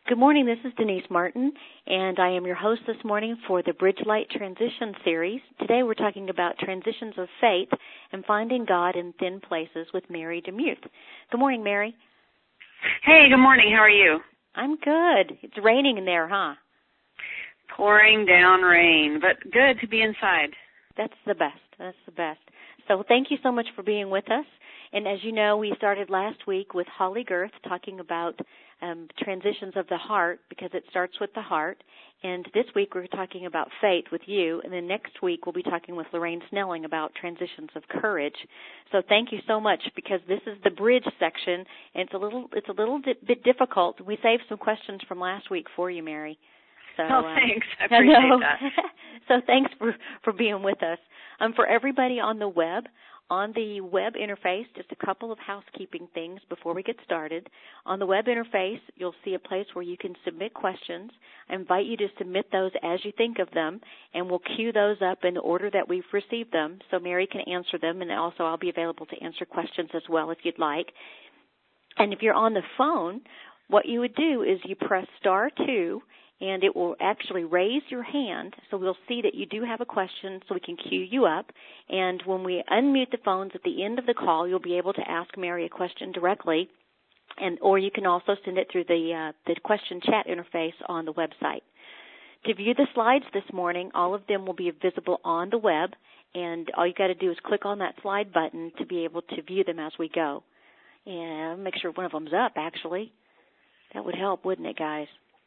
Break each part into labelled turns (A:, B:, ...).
A: Good morning. This is Denise Martin, and I am your host this morning for the Bridgelight Transition Series. Today we're talking about transitions of faith and finding God in thin places with Mary DeMuth. Good morning, Mary.
B: Hey, good morning. How are you?
A: I'm good. It's raining in there, huh?
B: Pouring down rain, but good to be inside.
A: That's the best. So thank you so much for being with us. And as you know, we started last week with Holly Girth talking about transitions of the heart, because it starts with the heart. And this week we're talking about faith with you. And then next week we'll be talking with Lorraine Snelling about transitions of courage. So thank you so much, because this is the bridge section, and it's a little bit difficult. We saved some questions from last week for you, Mary. So,
B: thanks. I appreciate that.
A: So thanks for being with us. For everybody on the web interface, just a couple of housekeeping things before we get started. On the web interface, you'll see a place where you can submit questions. I invite you to submit those as you think of them, and we'll queue those up in the order that we've received them, so Mary can answer them, and also I'll be available to answer questions as well if you'd like. And if you're on the phone, what you would do is you press *2, and it will actually raise your hand, so we'll see that you do have a question, so we can queue you up. And when we unmute the phones at the end of the call, you'll be able to ask Mary a question directly, or you can also send it through the question chat interface on the website. To view the slides this morning, all of them will be visible on the web, and all you got to do is click on that slide button to be able to view them as we go. And make sure one of them's up, actually. That would help, wouldn't it, guys?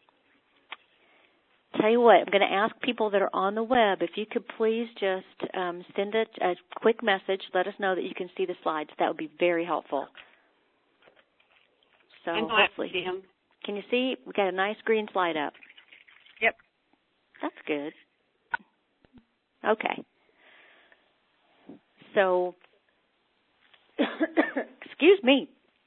A: Tell you what, I'm going to ask people that are on the web, if you could please just send a quick message, let us know that you can see the slides. That would be very helpful. So hopefully,
B: see him.
A: Can you see? We've got a nice green slide up.
B: Yep.
A: That's good. Okay. So, excuse me.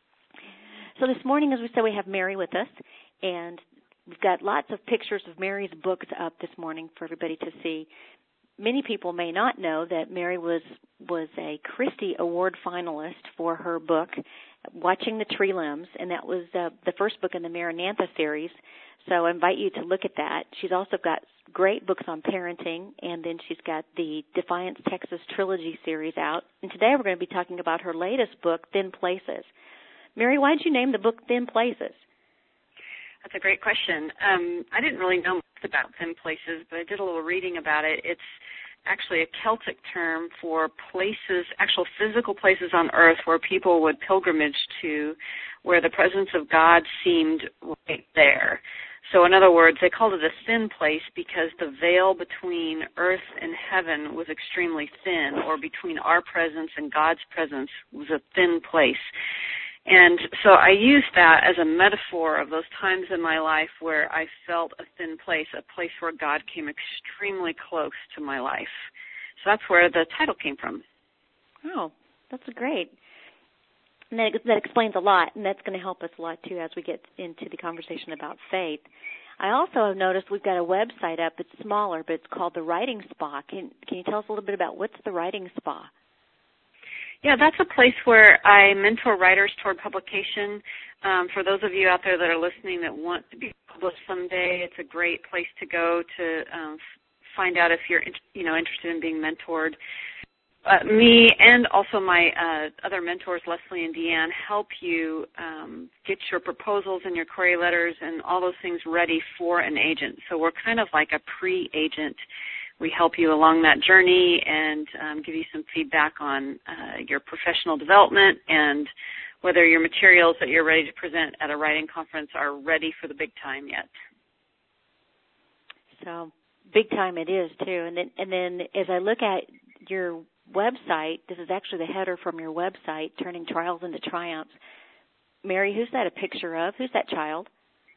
A: So this morning, as we said, we have Mary with us, and we've got lots of pictures of Mary's books up this morning for everybody to see. Many people may not know that Mary was a Christie Award finalist for her book, Watching the Tree Limbs, and that was the first book in the Maranatha series. So I invite you to look at that. She's also got great books on parenting, and then she's got the Defiance Texas Trilogy series out. And today we're going to be talking about her latest book, Thin Places. Mary, why did you name the book Thin Places?
B: That's a great question. I didn't really know much about thin places, but I did a little reading about it. It's actually a Celtic term for places, actual physical places on earth where people would pilgrimage to, where the presence of God seemed right there. So in other words, they called it a thin place because the veil between earth and heaven was extremely thin, or between our presence and God's presence was a thin place. And so I used that as a metaphor of those times in my life where I felt a thin place, a place where God came extremely close to my life. So that's where the title came from.
A: Oh, that's great. And that explains a lot, and that's going to help us a lot, too, as we get into the conversation about faith. I also have noticed we've got a website up. It's smaller, but it's called The Writing Spa. Can you tell us a little bit about what's The Writing Spa?
B: Yeah, that's a place where I mentor writers toward publication. For those of you out there that are listening that want to be published someday, it's a great place to go to find out if you're interested in being mentored. Me and also my other mentors, Leslie and Deanne, help you get your proposals and your query letters and all those things ready for an agent. So we're kind of like a pre-agent. We help you along that journey and give you some feedback on your professional development and whether your materials that you're ready to present at a writing conference are ready for the big time yet.
A: So big time it is, too. And then as I look at your website, this is actually the header from your website, Turning Trials into Triumphs. Mary, who's that a picture of? Who's that child?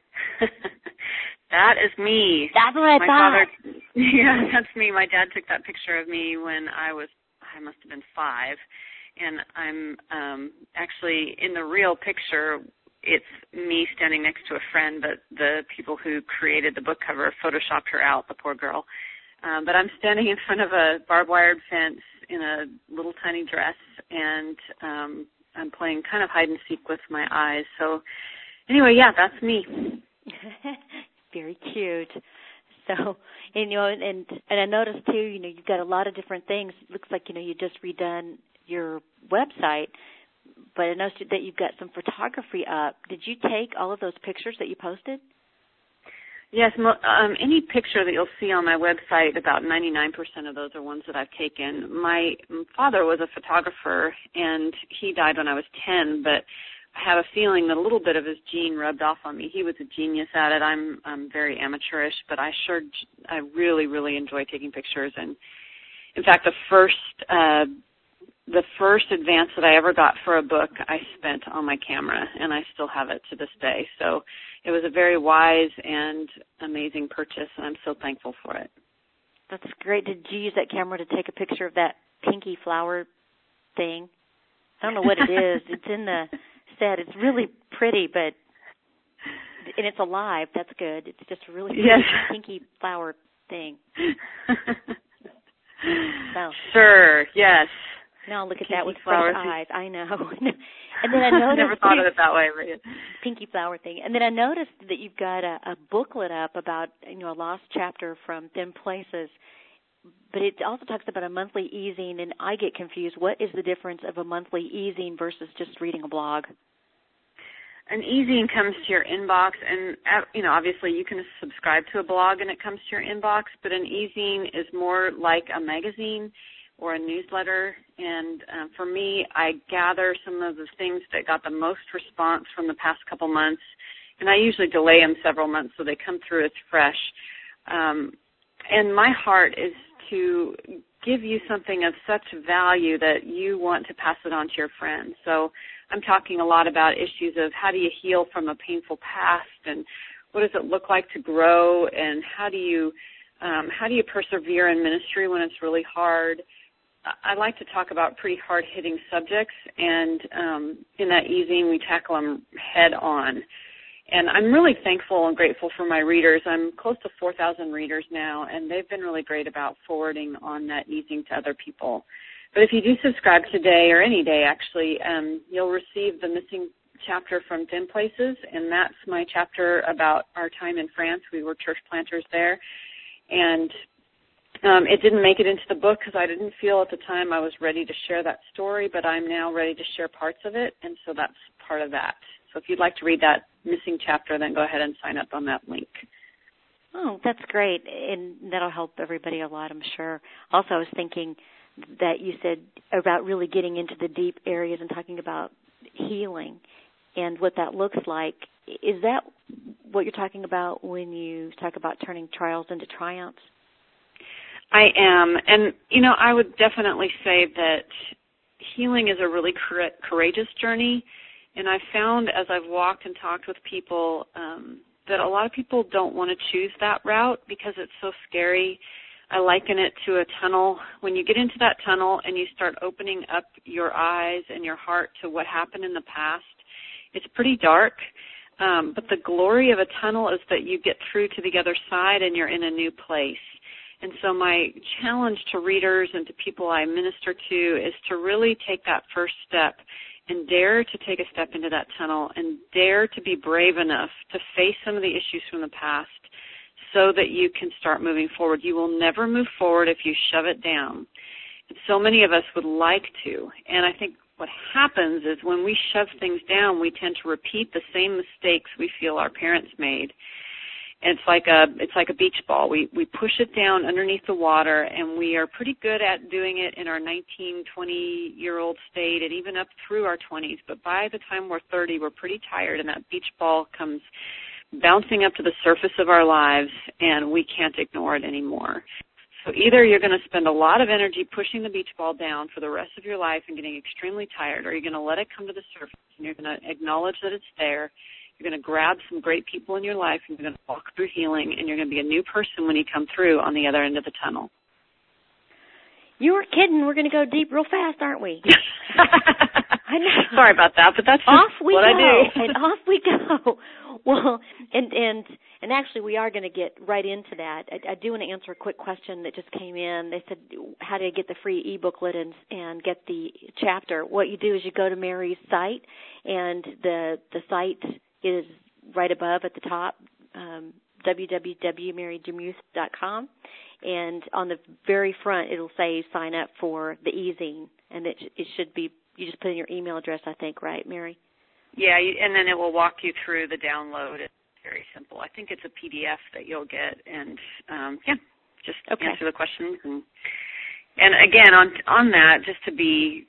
B: That is me.
A: That's what I thought.
B: Yeah, that's me. My dad took that picture of me when I must have been 5. And I'm actually, in the real picture, it's me standing next to a friend, but the people who created the book cover photoshopped her out, the poor girl. But I'm standing in front of a barbed wire fence in a little tiny dress, and I'm playing kind of hide and seek with my eyes. So anyway, yeah, that's me.
A: Very cute. So, and I noticed too, you've got a lot of different things. It looks like, you just redone your website, but I noticed that you've got some photography up. Did you take all of those pictures that you posted?
B: Yes, any picture that you'll see on my website, about 99% of those are ones that I've taken. My father was a photographer, and he died when I was 10, but I have a feeling that a little bit of his gene rubbed off on me. He was a genius at it. I'm very amateurish, but I really, really enjoy taking pictures. And in fact, the first advance that I ever got for a book, I spent on my camera, and I still have it to this day. So it was a very wise and amazing purchase, and I'm so thankful for it.
A: That's great. Did you use that camera to take a picture of that pinky flower thing? I don't know what it is. It's in the set. It's really pretty, and it's alive. That's good. It's just a really pretty pinky flower thing. So.
B: Sure, yes.
A: Now look at that with fresh eyes. I know. And then I noticed
B: never thought of it that way. Right?
A: Pinky flower thing. And then I noticed that you've got a booklet up about a lost chapter from Thin Places. But it also talks about a monthly easing, and I get confused. What is the difference of a monthly easing versus just reading a blog?
B: An easing comes to your inbox, and obviously you can subscribe to a blog and it comes to your inbox. But an easing is more like a magazine or a newsletter, and for me, I gather some of the things that got the most response from the past couple months, and I usually delay them several months so they come through as fresh. And my heart is to give you something of such value that you want to pass it on to your friends. So I'm talking a lot about issues of how do you heal from a painful past, and what does it look like to grow, and how do you persevere in ministry when it's really hard. I like to talk about pretty hard-hitting subjects, and in that easing, we tackle them head-on. And I'm really thankful and grateful for my readers. I'm close to 4,000 readers now, and they've been really great about forwarding on that easing to other people. But if you do subscribe today, or any day actually, you'll receive the missing chapter from Thin Places, and that's my chapter about our time in France. We were church planters there, and it didn't make it into the book because I didn't feel at the time I was ready to share that story, but I'm now ready to share parts of it, and so that's part of that. So if you'd like to read that missing chapter, then go ahead and sign up on that link.
A: Oh, that's great, and that'll help everybody a lot, I'm sure. Also, I was thinking that you said about really getting into the deep areas and talking about healing and what that looks like. Is that what you're talking about when you talk about turning trials into triumphs?
B: I am, and, I would definitely say that healing is a really courageous journey, and I've found as I've walked and talked with people that a lot of people don't want to choose that route because it's so scary. I liken it to a tunnel. When you get into that tunnel and you start opening up your eyes and your heart to what happened in the past, it's pretty dark, but the glory of a tunnel is that you get through to the other side and you're in a new place. And so my challenge to readers and to people I minister to is to really take that first step and dare to take a step into that tunnel and dare to be brave enough to face some of the issues from the past so that you can start moving forward. You will never move forward if you shove it down. And so many of us would like to. And I think what happens is when we shove things down, we tend to repeat the same mistakes we feel our parents made. It's like a beach ball. We push it down underneath the water, and we are pretty good at doing it in our 19, 20-year-old state and even up through our 20s. But by the time we're 30, we're pretty tired, and that beach ball comes bouncing up to the surface of our lives, and we can't ignore it anymore. So either you're going to spend a lot of energy pushing the beach ball down for the rest of your life and getting extremely tired, or you're going to let it come to the surface, and you're going to acknowledge that it's there. You're going to grab some great people in your life, and you're going to walk through healing, and you're going to be a new person when you come through on the other end of the tunnel.
A: You were kidding. We're going to go deep real fast, aren't we?
B: I know. Sorry about that, but that's
A: off we
B: what
A: go,
B: I do.
A: And off we go. Well, and actually, we are going to get right into that. I do want to answer a quick question that just came in. They said, how do I get the free e-booklet and get the chapter? What you do is you go to Mary's site, and the site is right above at the top, www.marydemuth.com, and on the very front it'll say sign up for the e-zine, and it should be, you just put in your email address, I think, right, Mary?
B: Yeah, and then it will walk you through the download. It's very simple. I think it's a PDF that you'll get, and just answer the questions. And again, on that, just to be,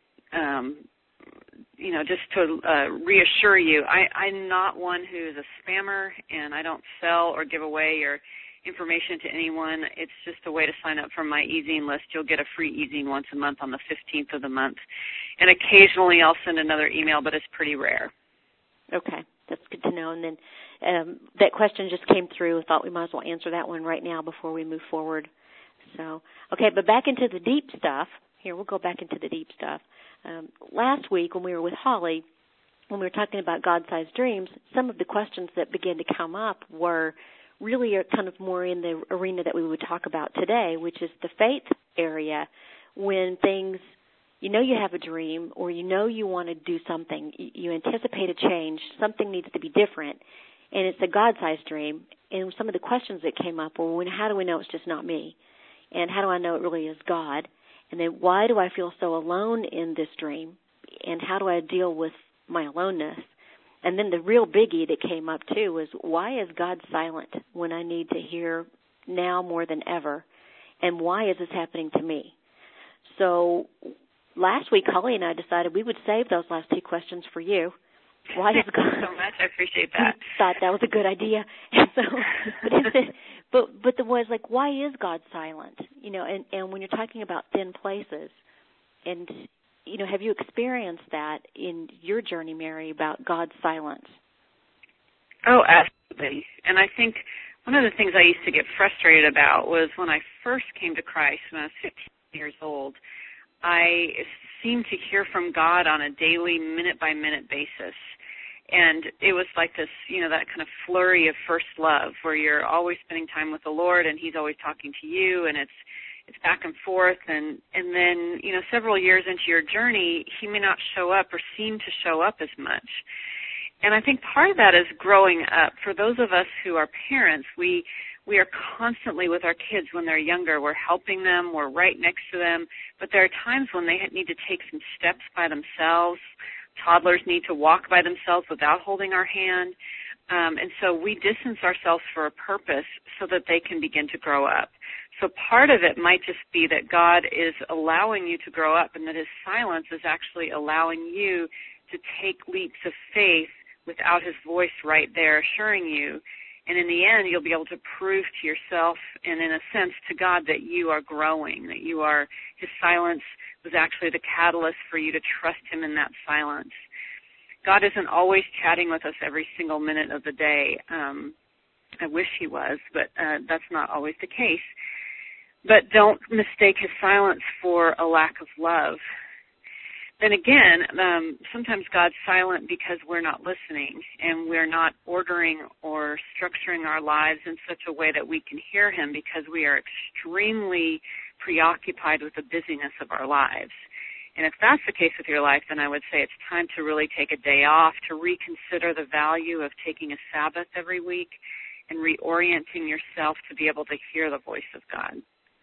B: just to reassure you, I'm not one who is a spammer, and I don't sell or give away your information to anyone. It's just a way to sign up for my e-zine list. You'll get a free e-zine once a month on the 15th of the month. And occasionally I'll send another email, but it's pretty rare.
A: Okay, that's good to know. And then that question just came through. I thought we might as well answer that one right now before we move forward. So, okay, but back into the deep stuff. Here, we'll go back into the deep stuff. Last week when we were with Holly, when we were talking about God-sized dreams, some of the questions that began to come up were really kind of more in the arena that we would talk about today, which is the faith area, when things, you have a dream, or you want to do something, you anticipate a change, something needs to be different, and it's a God-sized dream. And some of the questions that came up were, how do we know it's just not me? And how do I know it really is God? And then why do I feel so alone in this dream? And how do I deal with my aloneness? And then the real biggie that came up, too, was why is God silent when I need to hear now more than ever? And why is this happening to me? So last week, Holly and I decided we would save those last two questions for you. Why is God?
B: Thank you so much. I appreciate that.
A: We thought that was a good idea. And so, but there was like, why is God silent? And when you're talking about thin places, and have you experienced that in your journey, Mary, about God's silence?
B: Oh, absolutely. And I think one of the things I used to get frustrated about was when I first came to Christ when I was 15 years old, I seemed to hear from God on a daily, minute-by-minute basis. And it was like this, that kind of flurry of first love where you're always spending time with the Lord and He's always talking to you, and it's back and forth. And then, several years into your journey, He may not show up or seem to show up as much. And I think part of that is growing up. For those of us who are parents, we are constantly with our kids when they're younger. We're helping them. We're right next to them. But there are times when they need to take some steps by themselves. Toddlers need to walk by themselves without holding our hand. And so we distance ourselves for a purpose so that they can begin to grow up. So part of it might just be that God is allowing you to grow up, and that His silence is actually allowing you to take leaps of faith without His voice right there assuring you. And in the end, you'll be able to prove to yourself and, in a sense, to God that you are growing, that His silence was actually the catalyst for you to trust Him in that silence. God isn't always chatting with us every single minute of the day. I wish He was, but that's not always the case. But don't mistake His silence for a lack of love. Then again, sometimes God's silent because we're not listening, and we're not ordering or structuring our lives in such a way that we can hear Him, because we are extremely preoccupied with the busyness of our lives. And if that's the case with your life, then I would say it's time to really take a day off, to reconsider the value of taking a Sabbath every week and reorienting yourself to be able to hear the voice of God.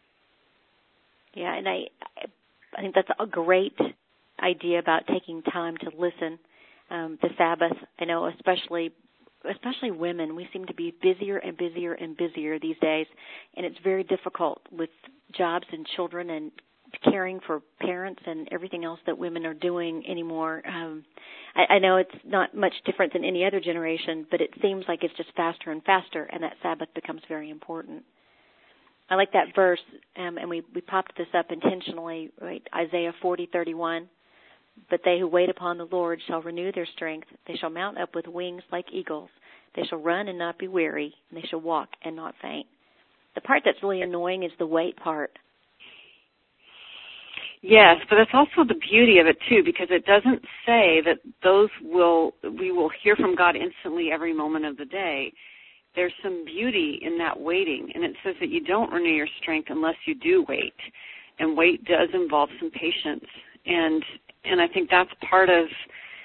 A: Yeah, and I think that's a great idea about taking time to listen. The Sabbath, I know, especially women, we seem to be busier and busier and busier these days, and it's very difficult with jobs and children and caring for parents and everything else that women are doing anymore. I know it's not much different than any other generation, but it seems like it's just faster and faster, and that Sabbath becomes very important. I like that verse, and we popped this up intentionally, right? Isaiah 40:31. But they who wait upon the Lord shall renew their strength. They shall mount up with wings like eagles. They shall run and not be weary, and they shall walk and not faint. The part that's really annoying is the wait part.
B: Yes, but it's also the beauty of it, too, because it doesn't say that we will hear from God instantly every moment of the day. There's some beauty in that waiting, and it says that you don't renew your strength unless you do wait, and wait does involve some patience. And I think that's part of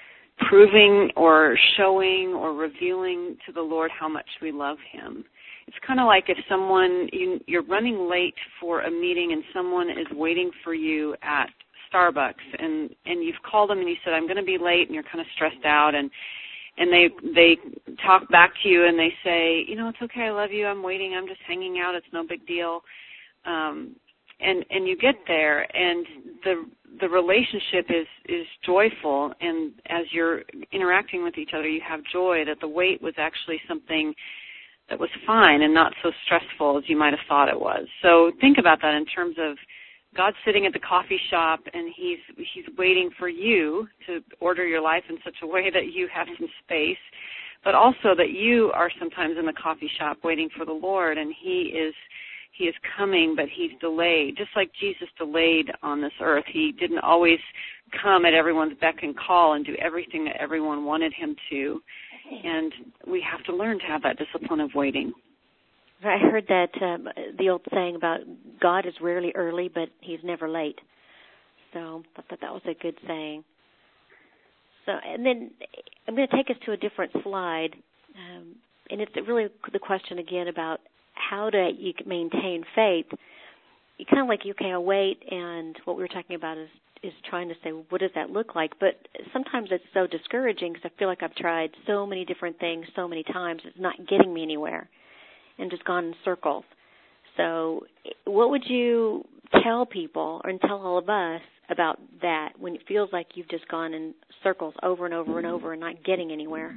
B: proving or showing or revealing to the Lord how much we love him. It's kind of like if you're running late for a meeting and someone is waiting for you at Starbucks and you've called them and you said, I'm going to be late, and you're kind of stressed out, and they talk back to you and they say, it's okay, I love you, I'm waiting, I'm just hanging out, it's no big deal. And you get there, and the relationship is joyful, and as you're interacting with each other, you have joy that the wait was actually something that was fine and not so stressful as you might have thought it was. So think about that in terms of God sitting at the coffee shop, and he's waiting for you to order your life in such a way that you have some space, but also that you are sometimes in the coffee shop waiting for the Lord, and he is coming, but he's delayed. Just like Jesus delayed on this earth, he didn't always come at everyone's beck and call and do everything that everyone wanted him to, and we have to learn to have that discipline of waiting.
A: I heard that the old saying about God is rarely early, but he's never late. So I thought that was a good saying. So, and then I'm going to take us to a different slide, and it's really the question again about how do you maintain faith. You kind of like, okay, I'll wait, and what we were talking about is trying to say, well, what does that look like? But sometimes it's so discouraging because I feel like I've tried so many different things so many times, it's not getting me anywhere, and just gone in circles. So what would you tell people and tell all of us about that when it feels like you've just gone in circles over and over and over and not getting anywhere?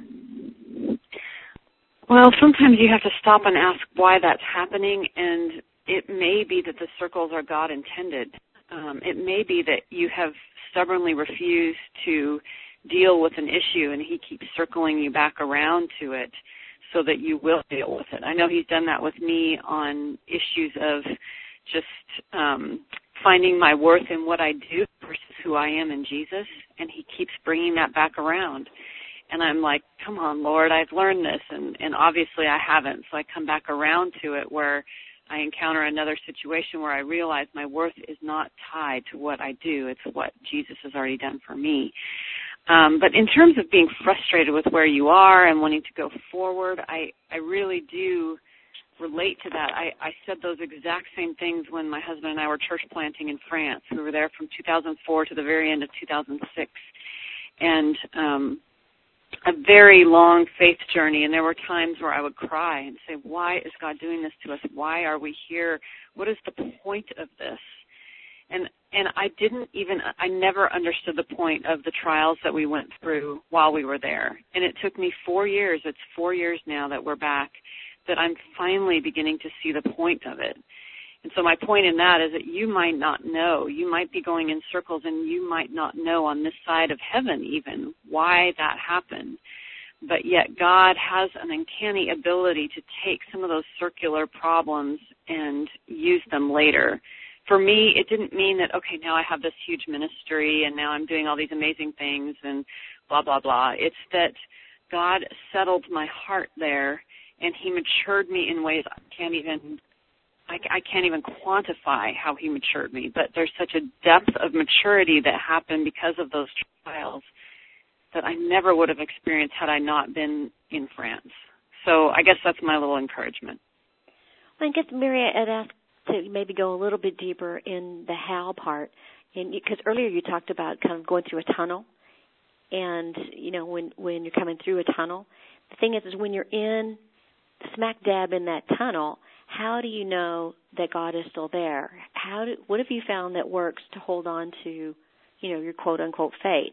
B: Well, sometimes you have to stop and ask why that's happening, and it may be that the circles are God intended. It may be that you have stubbornly refused to deal with an issue, and he keeps circling you back around to it so that you will deal with it. I know he's done that with me on issues of just finding my worth in what I do versus who I am in Jesus, and he keeps bringing that back around. And I'm like, come on, Lord, I've learned this, and obviously I haven't. So I come back around to it where I encounter another situation where I realize my worth is not tied to what I do. It's what Jesus has already done for me. But in terms of being frustrated with where you are and wanting to go forward, I really do relate to that. I said those exact same things when my husband and I were church planting in France. We were there from 2004 to the very end of 2006. And a very long faith journey, and there were times where I would cry and say, why is God doing this to us? Why are we here? What is the point of this? And I never understood the point of the trials that we went through while we were there. And it took me 4 years, it's 4 years now that we're back, that I'm finally beginning to see the point of it. And so my point in that is that you might not know. You might be going in circles, and you might not know on this side of heaven even why that happened. But yet God has an uncanny ability to take some of those circular problems and use them later. For me, it didn't mean that, okay, now I have this huge ministry and now I'm doing all these amazing things and blah, blah, blah. It's that God settled my heart there, and he matured me in ways I can't even quantify how he matured me. But there's such a depth of maturity that happened because of those trials that I never would have experienced had I not been in France. So I guess that's my little encouragement.
A: Well, I guess, Mary, I'd ask to maybe go a little bit deeper in the how part, because earlier you talked about kind of going through a tunnel, and when you're coming through a tunnel, the thing is when you're in smack dab in that tunnel, how do you know that God is still there? What have you found that works to hold on to, your quote unquote faith?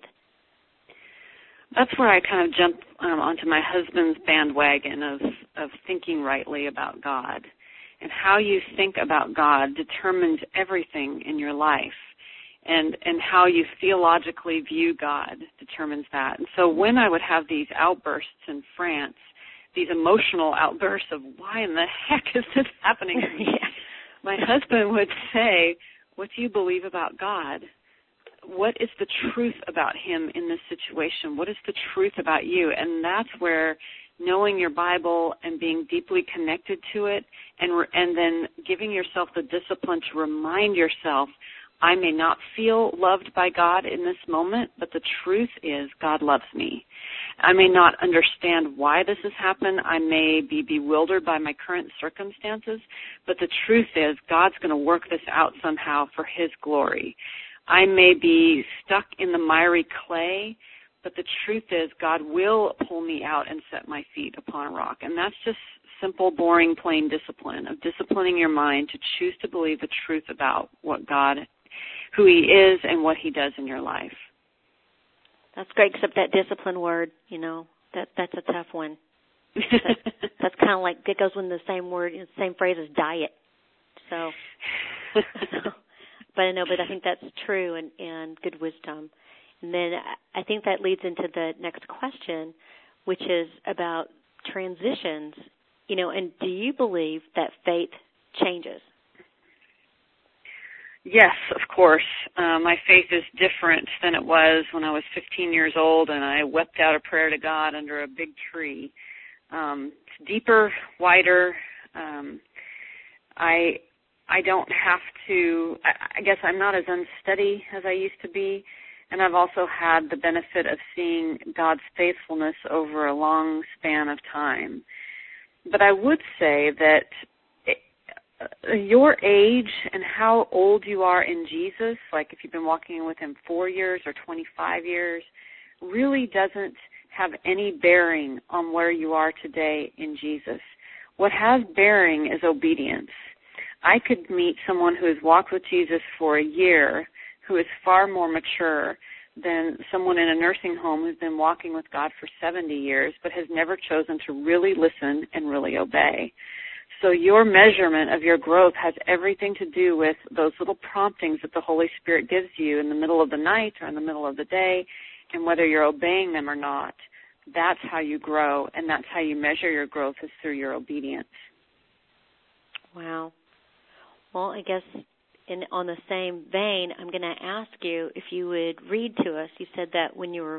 B: That's where I kind of jump onto my husband's bandwagon of thinking rightly about God. And how you think about God determines everything in your life. And how you theologically view God determines that. And so when I would have these outbursts in France, these emotional outbursts of why in the heck is this happening to me, my husband would say, what do you believe about God? What is the truth about him in this situation? What is the truth about you? And that's where knowing your Bible and being deeply connected to it and then giving yourself the discipline to remind yourself, I may not feel loved by God in this moment, but the truth is God loves me. I may not understand why this has happened. I may be bewildered by my current circumstances, but the truth is God's going to work this out somehow for His glory. I may be stuck in the miry clay, but the truth is God will pull me out and set my feet upon a rock. And that's just simple, boring, plain discipline, of disciplining your mind to choose to believe the truth about what God, who He is and what He does in your life.
A: That's great, except that discipline word, that's a tough one. That's kind of like, it goes in the same word, the same phrase as diet. So but I think that's true and good wisdom. And then I think that leads into the next question, which is about transitions, and do you believe that faith changes?
B: Yes, of course. My faith is different than it was when I was 15 years old and I wept out a prayer to God under a big tree. It's deeper, wider. I don't have to, I guess I'm not as unsteady as I used to be, and I've also had the benefit of seeing God's faithfulness over a long span of time. But I would say that your age and how old you are in Jesus, like if you've been walking with Him 4 years or 25 years, really doesn't have any bearing on where you are today in Jesus. What has bearing is obedience. I could meet someone who has walked with Jesus for a year who is far more mature than someone in a nursing home who's been walking with God for 70 years but has never chosen to really listen and really obey. So your measurement of your growth has everything to do with those little promptings that the Holy Spirit gives you in the middle of the night or in the middle of the day, and whether you're obeying them or not. That's how you grow, and that's how you measure your growth, is through your obedience.
A: Wow. Well, I guess on the same vein, I'm going to ask you if you would read to us. You said that when you were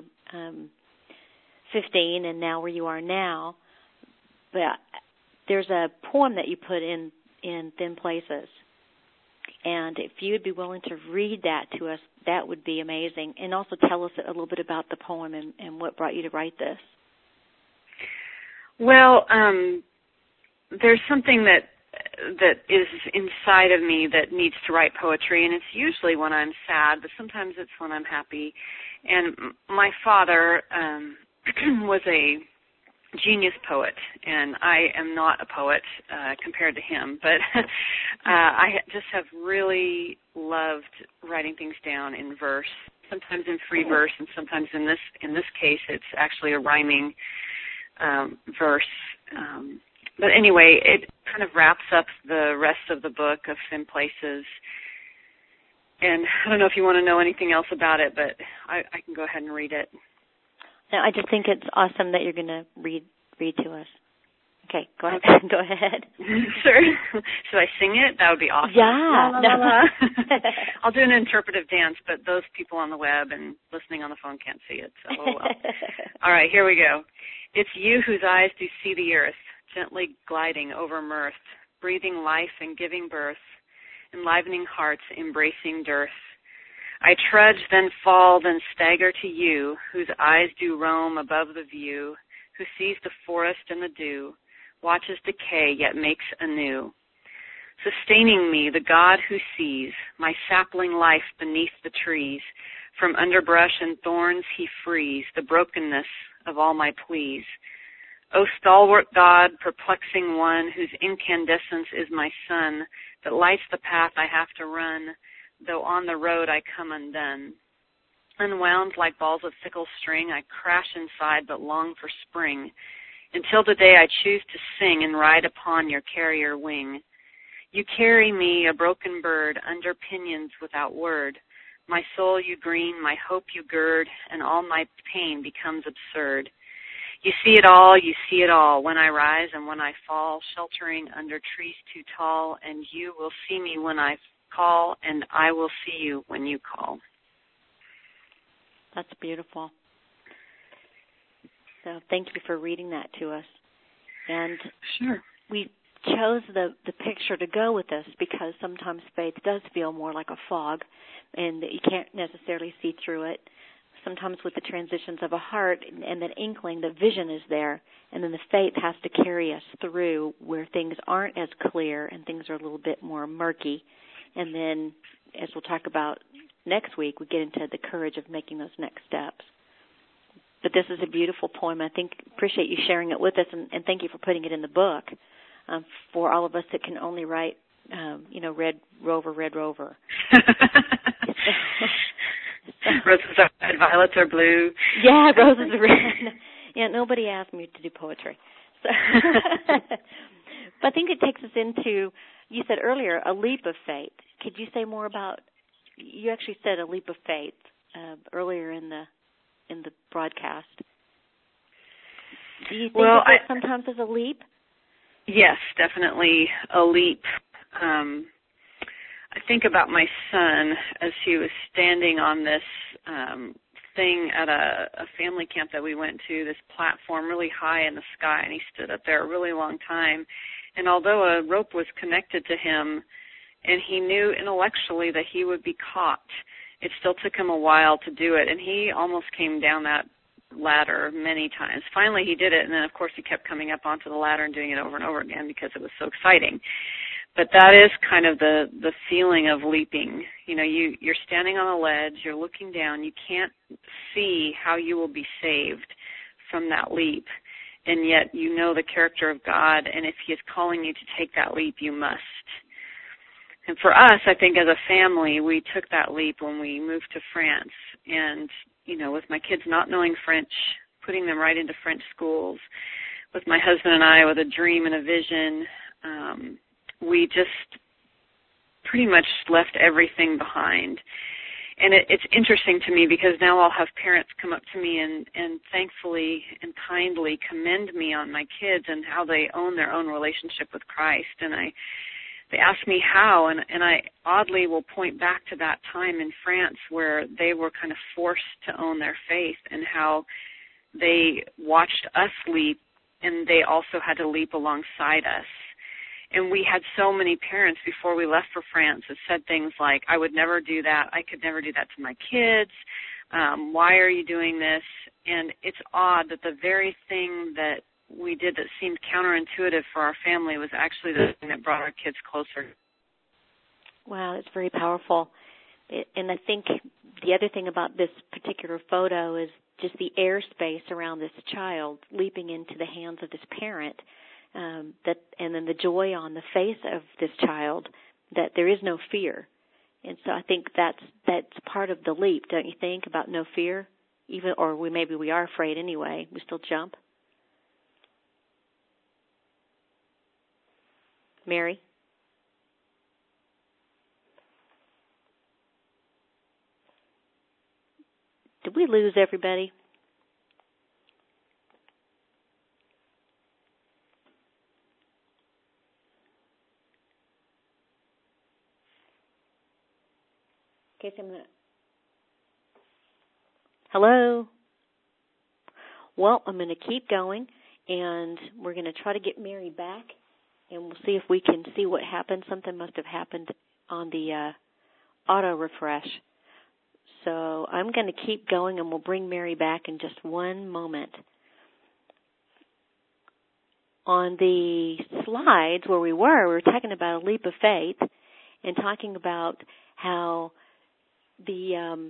A: 15 and now where you are now, but there's a poem that you put in Thin Places. And if you would be willing to read that to us, that would be amazing. And also tell us a little bit about the poem and what brought you to write this.
B: Well, there's something that is inside of me that needs to write poetry, and it's usually when I'm sad, but sometimes it's when I'm happy. And my father was a genius poet, and I am not a poet compared to him, but I just have really loved writing things down in verse, sometimes in free verse, and sometimes in this case it's actually a rhyming verse. But anyway, it kind of wraps up the rest of the book of Thin Places. And I don't know if you want to know anything else about it, but I can go ahead and read it.
A: No, I just think it's awesome that you're going to read to us. Okay, go ahead.
B: Okay.
A: Go ahead.
B: Sure. Should I sing it? That would be awesome.
A: Yeah.
B: La, la, la, la. I'll do an interpretive dance, but those people on the web and listening on the phone can't see it. So, oh well. All right, here we go. It's you whose eyes do see the earth, gently gliding over mirth, breathing life and giving birth, enlivening hearts, embracing dearth. I trudge, then fall, then stagger to you, whose eyes do roam above the view, who sees the forest and the dew, watches decay, yet makes anew. Sustaining me, the God who sees my sapling life beneath the trees, from underbrush and thorns He frees the brokenness of all my pleas. O stalwart God, perplexing one, whose incandescence is my sun, that lights the path I have to run, though on the road I come undone. Unwound like balls of fickle string, I crash inside but long for spring, until the day I choose to sing and ride upon your carrier wing. You carry me, a broken bird, under pinions without word. My soul you green, my hope you gird, and all my pain becomes absurd. You see it all, when I rise and when I fall, sheltering under trees too tall, and you will see me when I call, and I will see you when you call.
A: That's beautiful. So thank you for reading that to us. And
B: sure.
A: We chose the picture to go with this because sometimes faith does feel more like a fog, and that you can't necessarily see through it. Sometimes with the transitions of a heart and that inkling, the vision is there, and then the faith has to carry us through where things aren't as clear and things are a little bit more murky. And then, as we'll talk about next week, we get into the courage of making those next steps. But this is a beautiful poem. I appreciate you sharing it with us, and thank you for putting it in the book for all of us that can only write, Red Rover, Red Rover.
B: Roses are red, violets are blue.
A: Yeah, roses are red. Yeah, nobody asked me to do poetry. So. But I think it takes us into, you said earlier, a leap of faith. Could you say more about, you actually said a leap of faith earlier in the broadcast. Do you think of it sometimes as a leap?
B: Yes, definitely a leap. I think about my son as he was standing on this thing at a family camp that we went to, this platform really high in the sky, and he stood up there a really long time. And although a rope was connected to him, and he knew intellectually that he would be caught, it still took him a while to do it, and he almost came down that ladder many times. Finally, he did it, and then, of course, he kept coming up onto the ladder and doing it over and over again because it was so exciting. But that is kind of the feeling of leaping. You know, you're standing on a ledge, you're looking down, you can't see how you will be saved from that leap, and yet you know the character of God, and if He is calling you to take that leap, you must. And for us, I think as a family, we took that leap when we moved to France. And, you know, with my kids not knowing French, putting them right into French schools, with my husband and I with a dream and a vision, we just pretty much left everything behind. And it's interesting to me because now I'll have parents come up to me and thankfully and kindly commend me on my kids and how they own their own relationship with Christ. And they ask me how, and I oddly will point back to that time in France where they were kind of forced to own their faith and how they watched us leap, and they also had to leap alongside us. And we had so many parents before we left for France that said things like, I would never do that. I could never do that to my kids. Why are you doing this? And it's odd that the very thing that we did that seemed counterintuitive for our family was actually the thing that brought our kids closer.
A: Wow, that's very powerful. And I think the other thing about this particular photo is just the airspace around this child leaping into the hands of this parent, and then the joy on the face of this child, that there is no fear. And so I think that's part of the leap, don't you think, about no fear? Maybe we are afraid anyway. We still jump. Mary? Did we lose everybody? Okay, so I'm going to... Hello? Well, I'm going to keep going, and we're going to try to get Mary back, and we'll see if we can see what happened. Something must have happened on the auto refresh. So I'm going to keep going, and we'll bring Mary back in just one moment. On the slides where we were talking about a leap of faith and talking about how the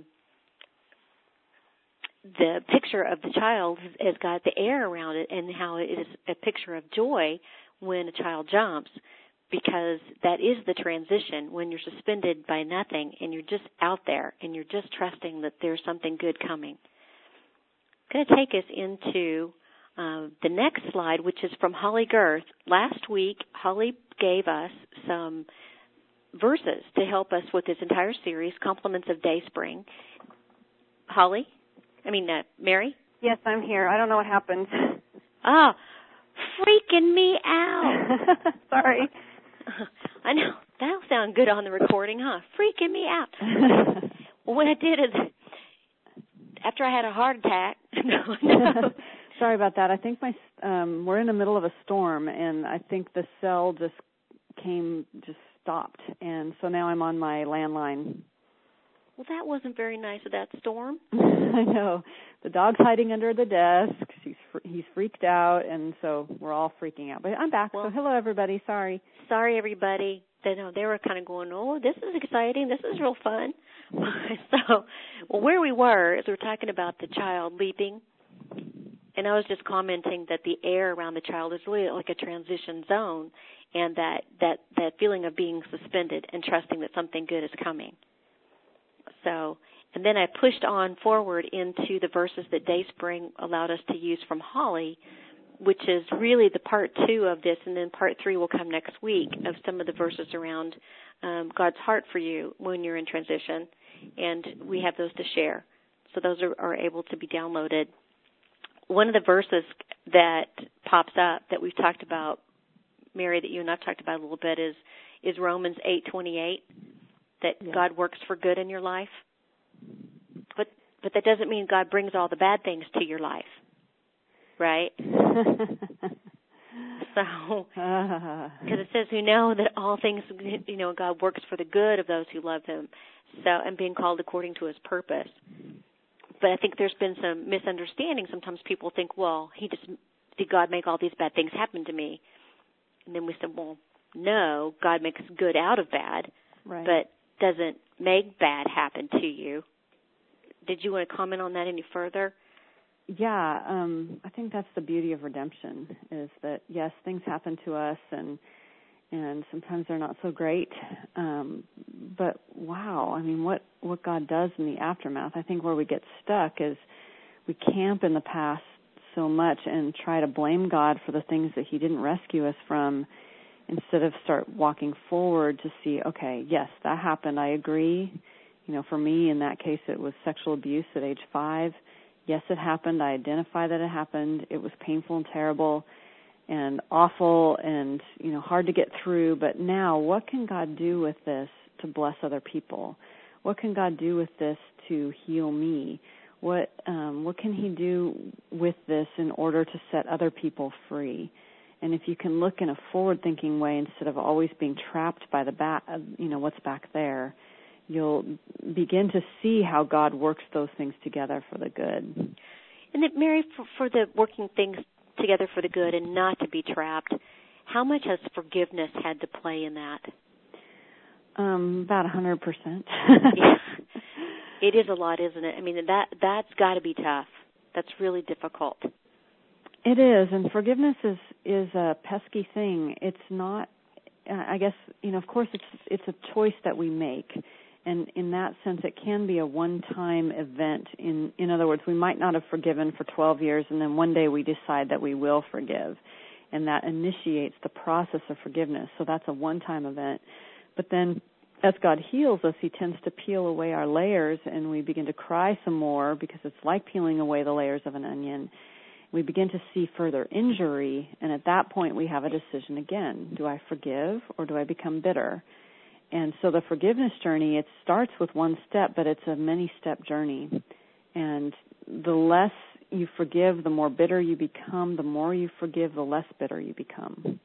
A: picture of the child has got the air around it, and how it is a picture of joy when a child jumps, because that is the transition when you're suspended by nothing and you're just out there and you're just trusting that there's something good coming. I'm going to take us into the next slide, which is from Holly Girth. Last week, Holly gave us some verses to help us with this entire series, Compliments of Dayspring. Holly? Mary?
C: Yes, I'm here. I don't know what happened.
A: Oh, freaking me out.
C: Sorry.
A: I know. That'll sound good on the recording, huh? Freaking me out. Well, what I did is, after I had a heart attack,
C: Sorry about that. I think we're in the middle of a storm, and I think the cell just stopped, and so now I'm on my landline.
A: Well, that wasn't very nice of that storm.
C: I know. The dog's hiding under the desk. He's freaked out, and so we're all freaking out. But I'm back, so hello, everybody. Sorry.
A: Sorry, everybody. They were kind of going, oh, this is exciting. This is real fun. Where we were is we were talking about the child leaping, and I was just commenting that the air around the child is really like a transition zone, and that feeling of being suspended and trusting that something good is coming. So, and then I pushed on forward into the verses that Dayspring allowed us to use from Holly, which is really the part 2 of this, and then part 3 will come next week of some of the verses around God's heart for you when you're in transition, and we have those to share. So those are able to be downloaded. One of the verses that pops up that we've talked about, Mary, that you and I've talked about a little bit is Romans 8:28, that God works for good in your life. But that doesn't mean God brings all the bad things to your life, right? So, because it says, we know that all things, God works for the good of those who love Him, so, and being called according to His purpose. But I think there's been some misunderstanding. Sometimes people think, well, did God make all these bad things happen to me? And then we said, well, no, God makes good out of bad,
C: right,
A: but doesn't make bad happen to you. Did you want to comment on that any further?
C: Yeah, I think that's the beauty of redemption, is that, yes, things happen to us, and sometimes they're not so great, but wow, I mean, what God does in the aftermath. I think where we get stuck is we camp in the past so much and try to blame God for the things that He didn't rescue us from, instead of start walking forward to see, okay, yes, that happened, I agree. For me, in that case, it was sexual abuse at age 5. Yes, it happened. I identify that it happened. It was painful and terrible and awful and, hard to get through. But now, what can God do with this to bless other people? What can God do with this to heal me? What can He do with this in order to set other people free? And if you can look in a forward-thinking way instead of always being trapped by the what's back there, you'll begin to see how God works those things together for the good.
A: And that, Mary, for the working things together for the good and not to be trapped, how much has forgiveness had to play in that?
C: About 100%.
A: Yeah. It is a lot, isn't it? I mean, that's got to be tough. That's really difficult.
C: It is, and forgiveness is a pesky thing. It's not, I guess, of course it's a choice that we make. And in that sense, it can be a one-time event. In other words, we might not have forgiven for 12 years, and then one day we decide that we will forgive. And that initiates the process of forgiveness. So that's a one-time event. But then as God heals us, He tends to peel away our layers, and we begin to cry some more because it's like peeling away the layers of an onion. We begin to see further injury, and at that point we have a decision again. Do I forgive or do I become bitter? And so the forgiveness journey, it starts with one step, but it's a many-step journey. And the less you forgive, the more bitter you become. The more you forgive, the less bitter you become.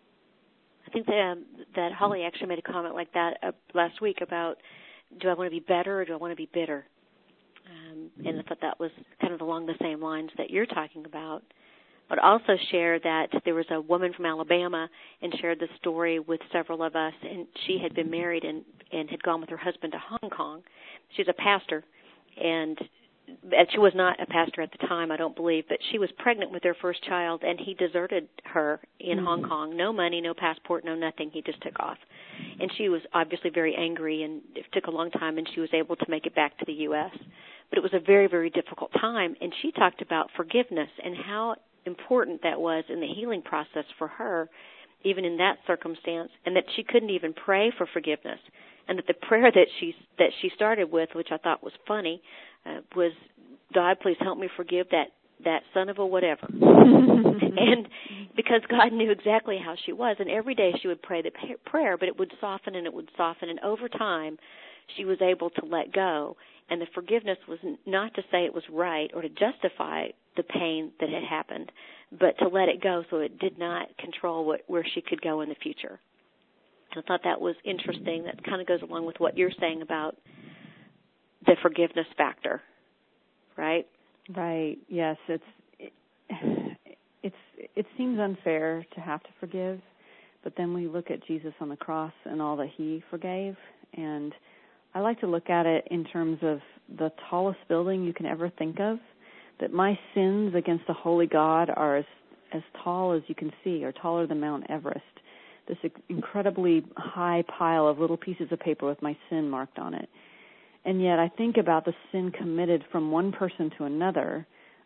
A: I think that Holly actually made a comment like that last week about, do I want to be better or do I want to be bitter? And I thought that was kind of along the same lines that you're talking about. But also share that there was a woman from Alabama and shared the story with several of us, and she had been married and had gone with her husband to Hong Kong. She's a pastor, and she was not a pastor at the time, I don't believe, but she was pregnant with their first child, and he deserted her in Hong Kong. No money, no passport, no nothing. He just took off. And she was obviously very angry, and it took a long time, and she was able to make it back to the U.S. But it was a very, very difficult time, and she talked about forgiveness and how important that was in the healing process for her, even in that circumstance, and that she couldn't even pray for forgiveness, and that the prayer that she started with, which I thought was funny, was, God, please help me forgive that son of a whatever. And because God knew exactly how she was, and every day she would pray the prayer, but it would soften and it would soften, and over time she was able to let go. And the forgiveness was not to say it was right or to justify the pain that had happened, but to let it go so it did not control where she could go in the future. I thought that was interesting. That kind of goes along with what you're saying about the forgiveness factor, right?
C: Right. Yes. It seems unfair to have to forgive, but then we look at Jesus on the cross and all that he forgave, and I like to look at it in terms of the tallest building you can ever think of, that my sins against a holy God are as tall as you can see, or taller than Mount Everest. This incredibly high pile of little pieces of paper with my sin marked on it. And yet I think about the sin committed from one person to another,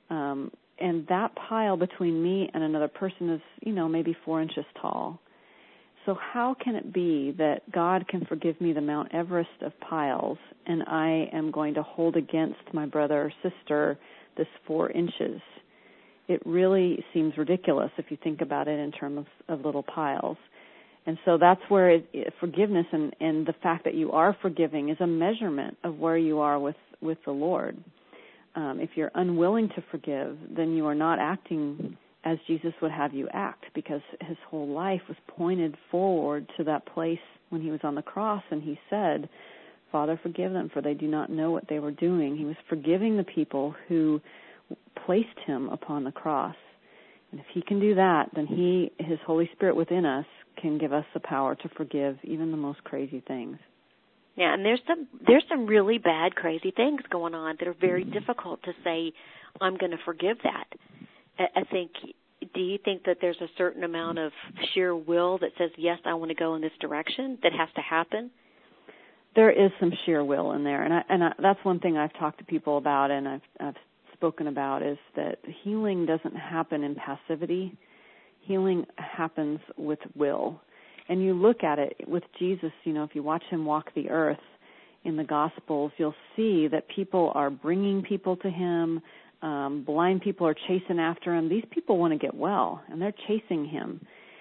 C: and that pile between me and another person is, maybe 4 inches tall. So how can it be that God can forgive me the Mount Everest of piles, and I am going to hold against my brother or sister this 4 inches? It really seems ridiculous if you think about it in terms of little piles. And so that's where forgiveness and the fact that you are forgiving is a measurement of where you are with the Lord. If you're unwilling to forgive, then you are not acting as Jesus would have you act, because his whole life was pointed forward to that place when he was on the cross, and he said, Father, forgive them, for they do not know what they were doing. He was forgiving the people who placed him upon the cross. And if he can do that, then his Holy Spirit within us can give us the power to forgive even the most crazy things.
A: Yeah, and there's some really bad, crazy things going on that are very difficult to say, I'm going to forgive that. I think, do you think that there's a certain amount of sheer will that says, yes, I want to go in this direction, that has to happen?
C: There is some sheer will in there, and that's one thing I've talked to people about, and I've spoken about, is that healing doesn't happen in passivity. Healing happens with will. And you look at it with Jesus, if you watch him walk the earth in the Gospels, you'll see that people are bringing people to him. Blind people are chasing after him. These people want to get well, and they're chasing him.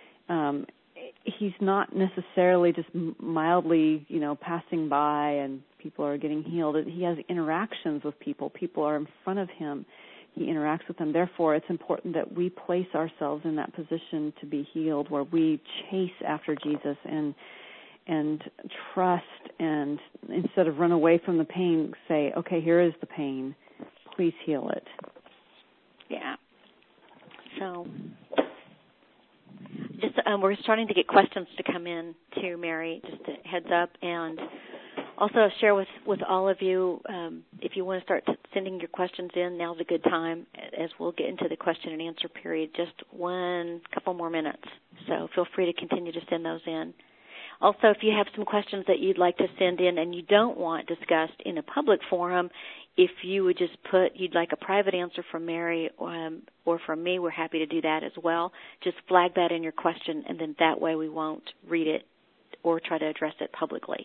C: He's not necessarily just mildly, passing by and people are getting healed. He has interactions with people. People are in front of him. He interacts with them. Therefore, it's important that we place ourselves in that position to be healed, where we chase after Jesus and trust, and instead of run away from the pain, say, okay, here is the pain. Please heal it.
A: Yeah. So just we're starting to get questions to come in too, Mary, just a heads up. And also share with all of you, if you want to start sending your questions in, now's a good time, as we'll get into the question and answer period, just couple more minutes. So feel free to continue to send those in. Also, if you have some questions that you'd like to send in and you don't want discussed in a public forum, if you would just put you'd like a private answer from Mary or from me, we're happy to do that as well. Just flag that in your question, and then that way we won't read it or try to address it publicly.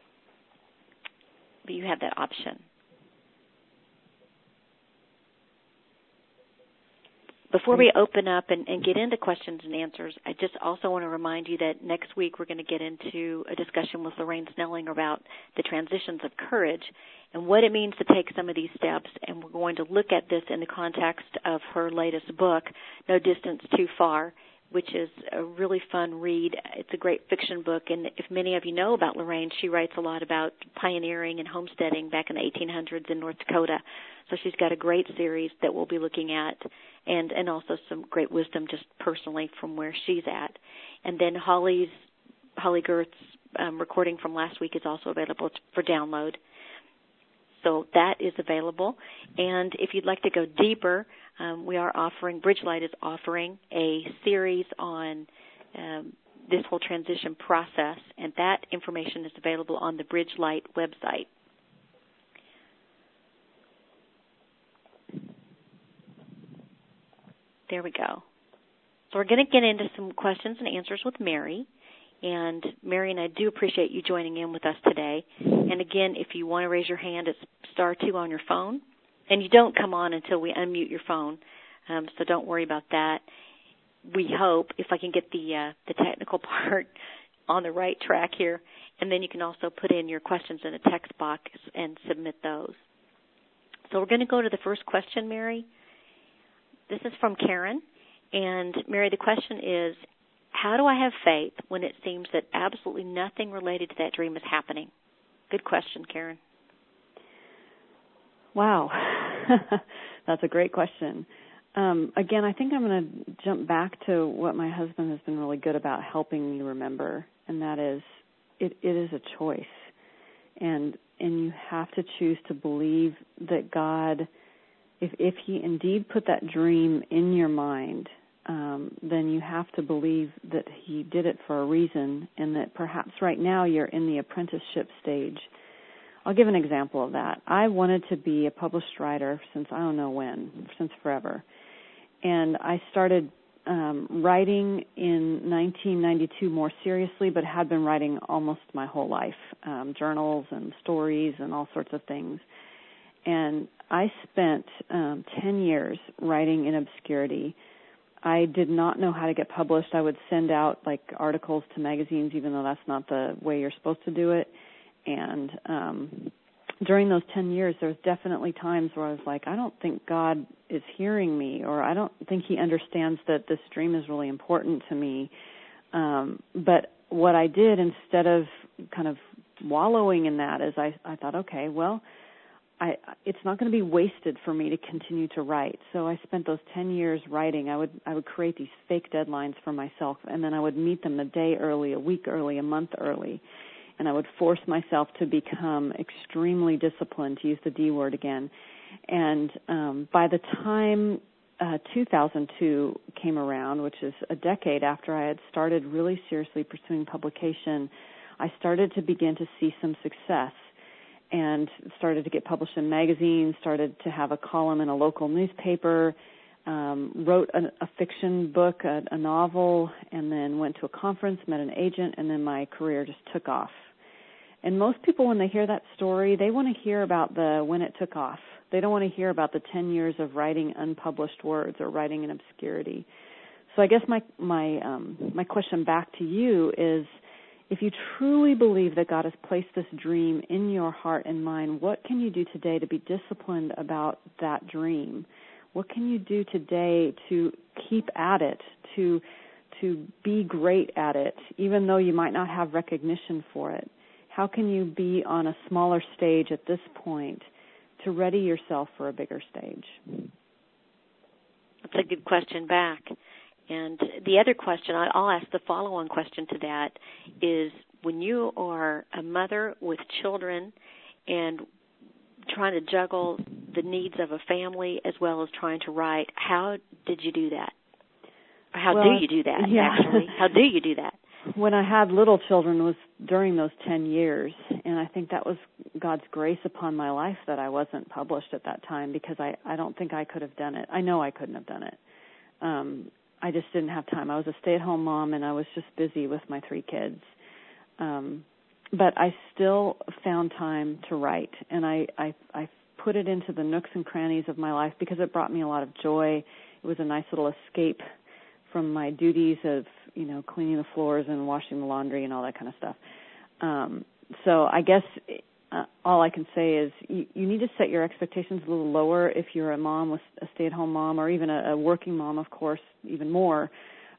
A: But you have that option. Before we open up and get into questions and answers, I just also want to remind you that next week we're going to get into a discussion with Lorraine Snelling about the transitions of courage and what it means to take some of these steps. And we're going to look at this in the context of her latest book, No Distance Too Far, which is a really fun read. It's a great fiction book, and if many of you know about Lorraine, she writes a lot about pioneering and homesteading back in the 1800s in North Dakota. So she's got a great series that we'll be looking at, and also some great wisdom just personally from where she's at. And then Holly Gerth's recording from last week is also available for download. So that is available. And if you'd like to go deeper, Bridgelight is offering a series on this whole transition process, and that information is available on the Bridgelight website. There we go. So we're going to get into some questions and answers with Mary. And Mary and I do appreciate you joining in with us today. And again, if you want to raise your hand, it's *2 on your phone. And you don't come on until we unmute your phone, so don't worry about that. We hope, if I can get the technical part on the right track here. And then you can also put in your questions in a text box and submit those. So we're going to go to the first question, Mary. This is from Karen. And, Mary, the question is, how do I have faith when it seems that absolutely nothing related to that dream is happening? Good question, Karen.
C: Wow. That's a great question. Again, I think I'm going to jump back to what my husband has been really good about helping me remember, and that is it is a choice. And you have to choose to believe that God, if He indeed put that dream in your mind, then you have to believe that He did it for a reason, and that perhaps right now you're in the apprenticeship stage. I'll give an example of that. I wanted to be a published writer since I don't know when, since forever. And I started writing in 1992 more seriously, but had been writing almost my whole life, journals and stories and all sorts of things. And I spent 10 years writing in obscurity. I did not know how to get published. I would send out like articles to magazines, even though that's not the way you're supposed to do it. And during those 10 years, there was definitely times where I was like, I don't think God is hearing me, or I don't think He understands that this dream is really important to me. But what I did, instead of kind of wallowing in that, is I thought, okay, well, it's not going to be wasted for me to continue to write. So I spent those 10 years writing. I would create these fake deadlines for myself, and then I would meet them a day early, a week early, a month early. And I would force myself to become extremely disciplined, to use the D word again. And by the time 2002 came around, which is a decade after I had started really seriously pursuing publication, I started to begin to see some success and started to get published in magazines, started to have a column in a local newspaper, wrote a fiction book, a novel, and then went to a conference, met an agent, and then my career just took off. And most people, when they hear that story, they want to hear about when it took off. They don't want to hear about the 10 years of writing unpublished words or writing in obscurity. So I guess my question back to you is, if you truly believe that God has placed this dream in your heart and mind, what can you do today to be disciplined about that dream? What can you do today to keep at it, to be great at it, even though you might not have recognition for it? How can you be on a smaller stage at this point to ready yourself for a bigger stage?
A: That's a good question back. And the other question, I'll ask the follow-on question to that, is when you are a mother with children and trying to juggle the needs of a family as well as trying to write, how did you do that? How do you do that, actually? How do you do that?
C: When I had little children was during those 10 years, and I think that was God's grace upon my life that I wasn't published at that time, because I don't think I could have done it. I know I couldn't have done it. I just didn't have time. I was a stay-at-home mom, and I was just busy with my 3 kids. But I still found time to write, and I put it into the nooks and crannies of my life because it brought me a lot of joy. It was a nice little escape from my duties of, cleaning the floors and washing the laundry and all that kind of stuff. So I guess all I can say is you need to set your expectations a little lower if you're a mom, with a stay-at-home mom, or even a working mom, of course, even more,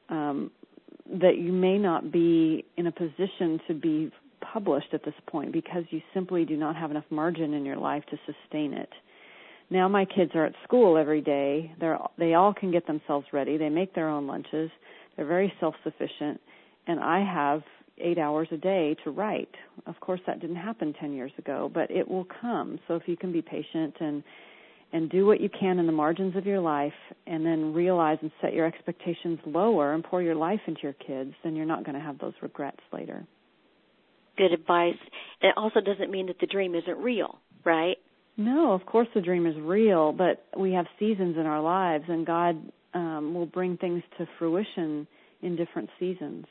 C: that you may not be in a position to be published at this point because you simply do not have enough margin in your life to sustain it. Now my kids are at school every day. They all can get themselves ready. They make their own lunches. They're very self-sufficient. And I have 8 hours a day to write. Of course, that didn't happen 10 years ago, but it will come. So if you can be patient and do what you can in the margins of your life, and then realize and set your expectations lower and pour your life into your kids, then you're not going to have those regrets later.
A: Good advice. It also doesn't mean that the dream isn't real, right?
C: No, of course the dream is real, but we have seasons in our lives, and God will bring things to fruition in different seasons.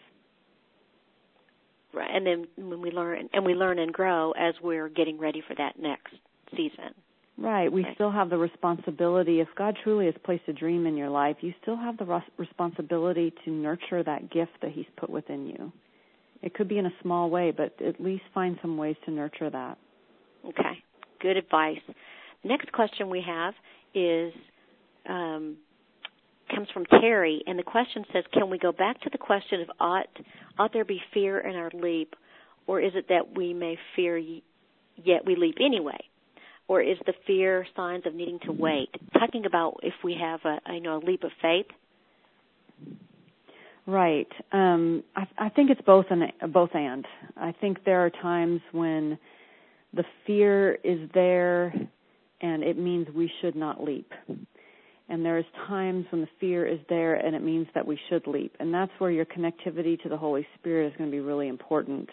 A: Right, and then when we learn and grow as we're getting ready for that next season.
C: Right, we still have the responsibility. If God truly has placed a dream in your life, you still have the responsibility to nurture that gift that He's put within you. It could be in a small way, but at least find some ways to nurture that.
A: Okay, good advice. The next question we have is comes from Terry, and the question says, can we go back to the question of ought there be fear in our leap, or is it that we may fear yet we leap anyway? Or is the fear signs of needing to wait? Talking about if we have a leap of faith.
C: Right. I think it's both and. I think there are times when the fear is there and it means we should not leap. And there's times when the fear is there and it means that we should leap. And that's where your connectivity to the Holy Spirit is going to be really important.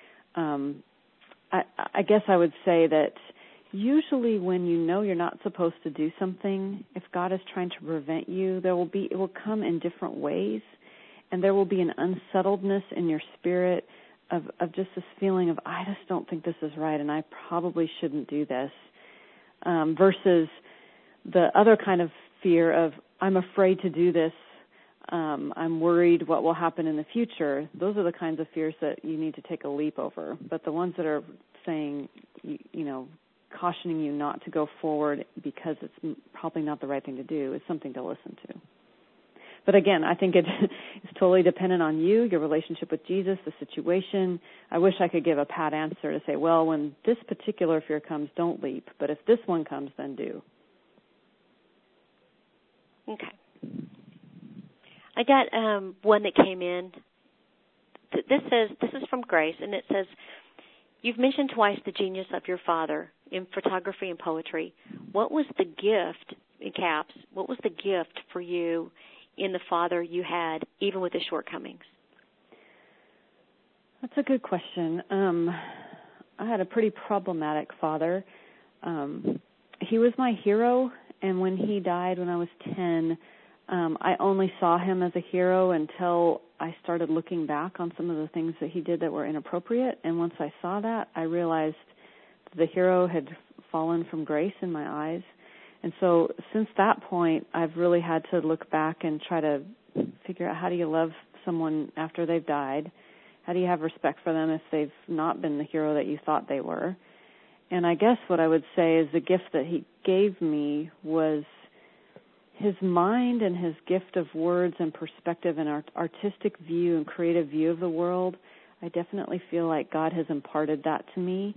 C: I guess I would say that usually when you know you're not supposed to do something, if God is trying to prevent you, it will come in different ways. And there will be an unsettledness in your spirit of just this feeling of, I just don't think this is right and I probably shouldn't do this, versus the other kind of fear of, I'm afraid to do this, I'm worried what will happen in the future. Those are the kinds of fears that you need to take a leap over. But the ones that are saying, cautioning you not to go forward because it's probably not the right thing to do is something to listen to. But again, I think it's totally dependent on you, your relationship with Jesus, the situation. I wish I could give a pat answer to say, well, when this particular fear comes, don't leap. But if this one comes, then do.
A: Okay. I got one that came in. This is from Grace, and it says, you've mentioned twice the genius of your father in photography and poetry. What was the gift, in caps, what was the gift for you in the father you had, even with his shortcomings?
C: That's a good question. I had a pretty problematic father. He was my hero, and when he died when I was 10, I only saw him as a hero until I started looking back on some of the things that he did that were inappropriate. And once I saw that, I realized the hero had fallen from grace in my eyes. And so since that point, I've really had to look back and try to figure out, how do you love someone after they've died? How do you have respect for them if they've not been the hero that you thought they were? And I guess what I would say is the gift that he gave me was his mind and his gift of words and perspective and artistic view and creative view of the world. I definitely feel like God has imparted that to me.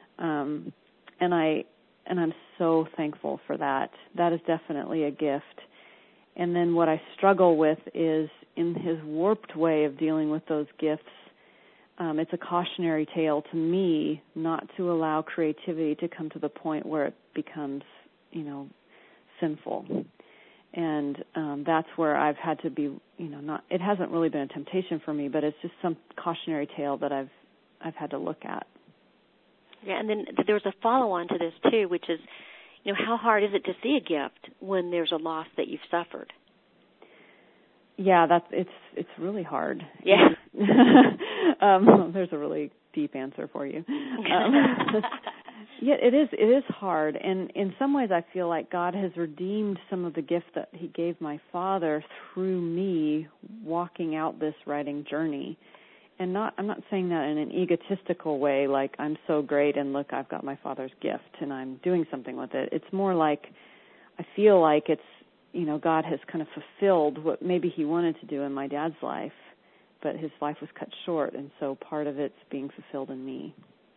C: And I'm so thankful for that. That is definitely a gift. And then what I struggle with is in his warped way of dealing with those gifts, it's a cautionary tale to me not to allow creativity to come to the point where it becomes, sinful. And that's where I've had to be, it hasn't really been a temptation for me, but it's just some cautionary tale that I've had to look at.
A: Yeah, and then there was a follow-on to this, too, which is, how hard is it to see a gift when there's a loss that you've suffered?
C: Yeah, it's really hard.
A: Yeah.
C: There's a really deep answer for you. Yeah, it is hard, and in some ways I feel like God has redeemed some of the gift that he gave my father through me walking out this writing journey. And I'm not saying that in an egotistical way, like I'm so great and look, I've got my father's gift and I'm doing something with it. It's more like I feel like it's, God has kind of fulfilled what maybe he wanted to do in my dad's life, but his life was cut short, and so part of it's being fulfilled in me.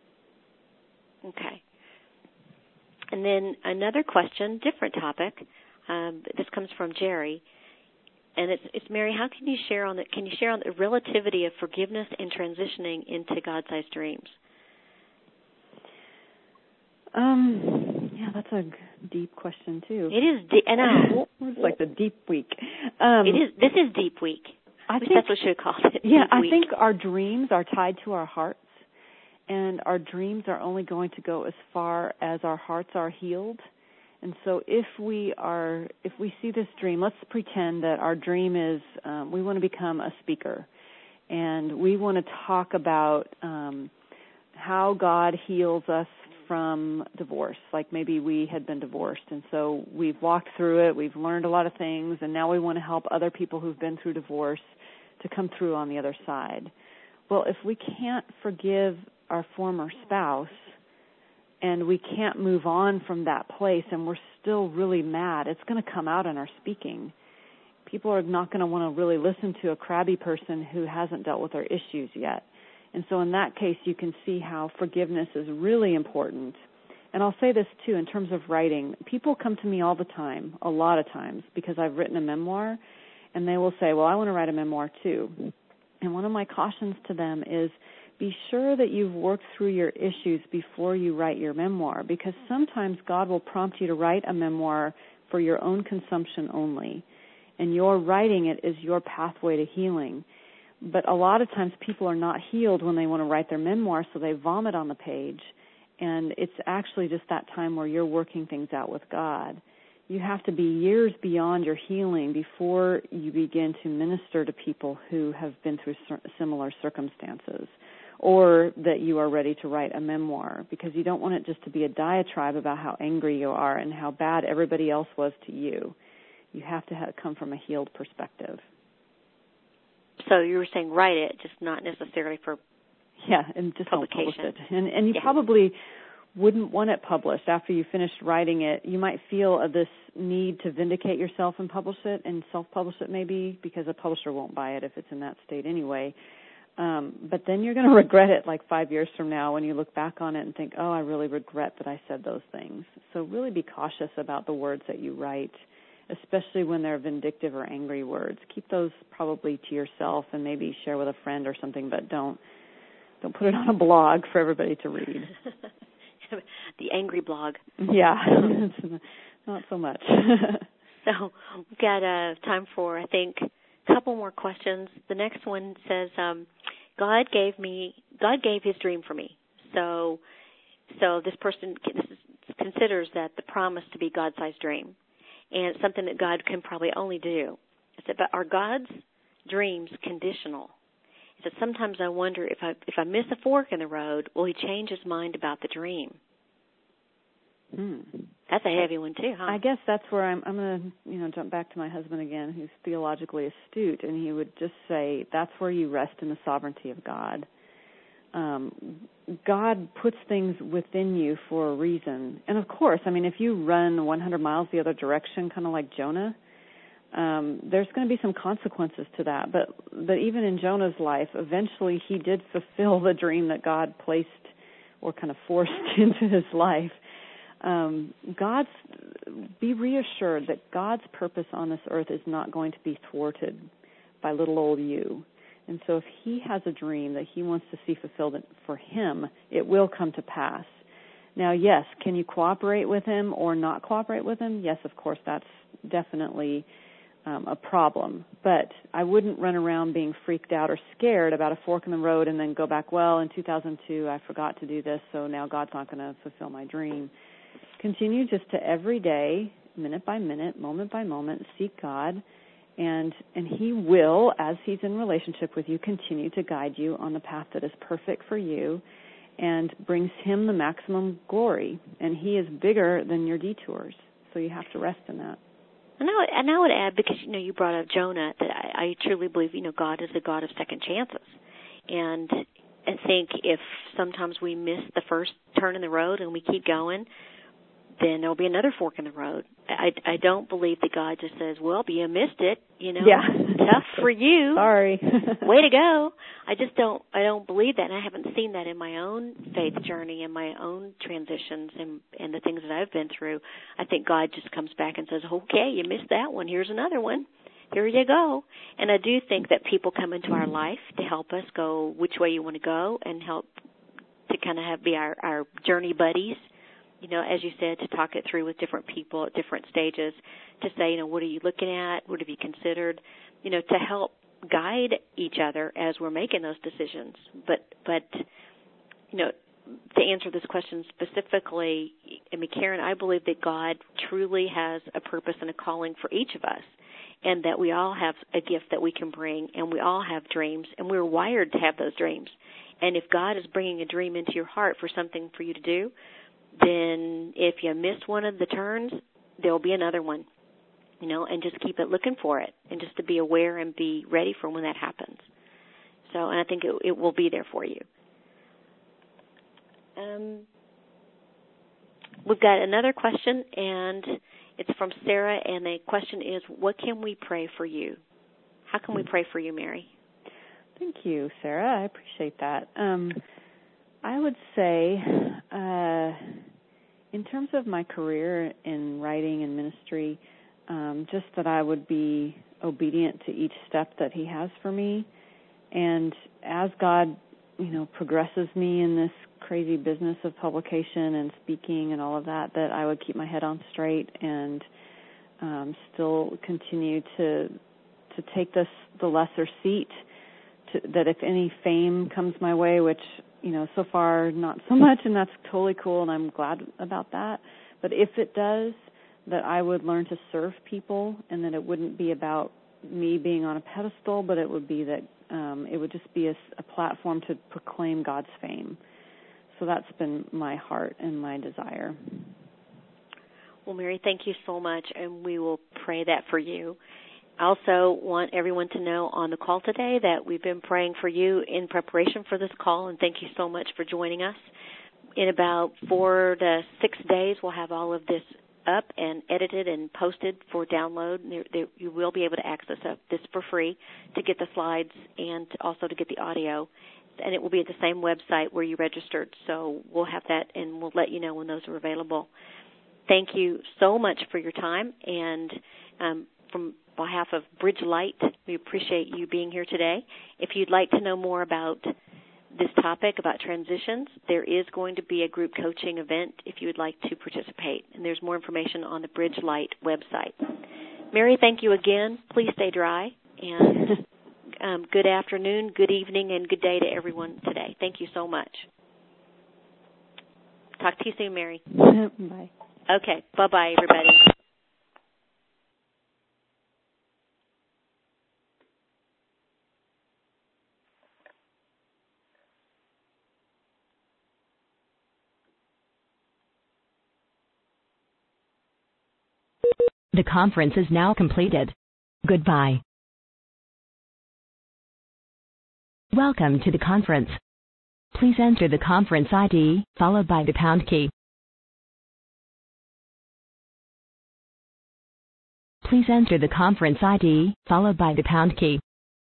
A: Okay. And then another question, different topic. This comes from Jerry. And it's Mary. How can you share on the relativity of forgiveness and transitioning into God-sized dreams?
C: Yeah, that's a deep question too.
A: It is deep. I know.
C: It's like the deep week.
A: It is. This is deep week. I think that's what you call it.
C: Yeah, I think our dreams are tied to our hearts, and our dreams are only going to go as far as our hearts are healed. And so if we see this dream, let's pretend that our dream is we want to become a speaker, and we want to talk about how God heals us from divorce. Like maybe we had been divorced, and so we've walked through it, we've learned a lot of things, and now we want to help other people who've been through divorce to come through on the other side. well, if we can't forgive our former spouse and we can't move on from that place and we're still really mad, it's going to come out in our speaking. People are not going to want to really listen to a crabby person who hasn't dealt with their issues yet. And so in that case, you can see how forgiveness is really important. And I'll say this, too, in terms of writing. People come to me all the time, a lot of times, because I've written a memoir, and they will say, well, I want to write a memoir, too. And one of my cautions to them is be sure that you've worked through your issues before you write your memoir, because sometimes God will prompt you to write a memoir for your own consumption only. And your writing it is your pathway to healing. But a lot of times people are not healed when they want to write their memoir, so they vomit on the page. And it's actually just that time where you're working things out with God. You have to be years beyond your healing before you begin to minister to people who have been through similar circumstances, or that you are ready to write a memoir, because you don't want it just to be a diatribe about how angry you are and how bad everybody else was to you. You have to come from a healed perspective.
A: So you were saying write it, just not necessarily for
C: and just
A: publication.
C: Don't publish it. And you probably wouldn't want it published after you finished writing it. You might feel this need to vindicate yourself and publish it, and self-publish it maybe, because a publisher won't buy it if it's in that state anyway. But then you're going to regret it like 5 years from now when you look back on it and think, oh, I really regret that I said those things. So really be cautious about the words that you write, especially when they're vindictive or angry words. Keep those probably to yourself and maybe share with a friend or something, but don't put it on a blog for everybody to read.
A: The angry blog.
C: Yeah, not so much.
A: So we've got time for, I think, a couple more questions. The next one says, God gave His dream for me. So this person considers that the promise to be God-sized dream, and it's something that God can probably only do. I said, but are God's dreams conditional? I said, sometimes I wonder if I miss a fork in the road, will He change His mind about the dream? That's a heavy one too, huh? I
C: guess that's where I'm going to jump back to my husband again, who's theologically astute, and he would just say that's where you rest in the sovereignty of God. God puts things within you for a reason. And of course, if you run 100 miles the other direction, kind of like Jonah, there's going to be some consequences to that. But even in Jonah's life, eventually he did fulfill the dream that God placed or kind of forced into his life. Be reassured that God's purpose on this earth is not going to be thwarted by little old you. And so if He has a dream that He wants to see fulfilled for Him, it will come to pass. Now, yes, can you cooperate with Him or not cooperate with Him? Yes, of course, that's definitely a problem. But I wouldn't run around being freaked out or scared about a fork in the road and then go back, well, in 2002 I forgot to do this, so now God's not going to fulfill my dream. Continue just to every day, minute by minute, moment by moment, seek God, and He will, as He's in relationship with you, continue to guide you on the path that is perfect for you and brings Him the maximum glory. And He is bigger than your detours, so you have to rest in that.
A: And I would add, because, you brought up Jonah, that I truly believe, God is a God of second chances. And I think if sometimes we miss the first turn in the road and we keep going, then there'll be another fork in the road. I don't believe that God just says, well, you missed it,
C: Yeah.
A: Tough for you.
C: Sorry.
A: Way to go. I don't believe that, and I haven't seen that in my own faith journey and my own transitions and the things that I've been through. I think God just comes back and says, okay, you missed that one. Here's another one. Here you go. And I do think that people come into our life to help us go which way you want to go and help to kind of be our journey buddies. As you said, to talk it through with different people at different stages, to say, what are you looking at? What have you considered? To help guide each other as we're making those decisions. But to answer this question specifically, Karen, I believe that God truly has a purpose and a calling for each of us, and that we all have a gift that we can bring, and we all have dreams, and we're wired to have those dreams. And if God is bringing a dream into your heart for something for you to do, then if you miss one of the turns, there will be another one, and just keep it looking for it, and just to be aware and be ready for when that happens. So, and I think it will be there for you. We've got another question, and it's from Sarah, and the question is, what can we pray for you? How can we pray for you, Mary?
C: Thank you, Sarah. I appreciate that. I would say, in terms of my career in writing and ministry, just that I would be obedient to each step that He has for me. And as God, progresses me in this crazy business of publication and speaking and all of that, that I would keep my head on straight and still continue to take the lesser seat, that if any fame comes my way, which, so far not so much, and that's totally cool, and I'm glad about that. But if it does, that I would learn to serve people, and that it wouldn't be about me being on a pedestal, but it would be that it would just be a platform to proclaim God's fame. So that's been my heart and my desire.
A: Well, Mary, thank you so much, and we will pray that for you. I also want everyone to know on the call today that we've been praying for you in preparation for this call, and thank you so much for joining us. In about 4 to 6 days, we'll have all of this up and edited and posted for download. You will be able to access this for free to get the slides and also to get the audio. And it will be at the same website where you registered. So we'll have that, and we'll let you know when those are available. Thank you so much for your time. And from behalf of Bridge Light, we appreciate you being here today. If you'd like to know more about this topic, about transitions, there is going to be a group coaching event if you would like to participate. And there's more information on the Bridge Light website. Mary, thank you again. Please stay dry. And good afternoon, good evening, and good day to everyone today. Thank you so much. Talk to you soon, Mary.
C: Bye.
A: Okay. Bye-bye, everybody.
D: The conference is now completed. Goodbye. Welcome to the conference. Please enter the conference ID, followed by the pound key. Please enter the conference ID, followed by the pound key.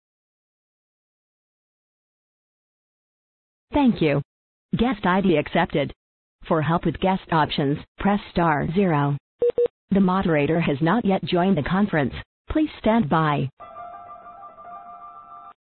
D: Thank you. Guest ID accepted. For help with guest options, press *0. The moderator has not yet joined the conference. Please stand by.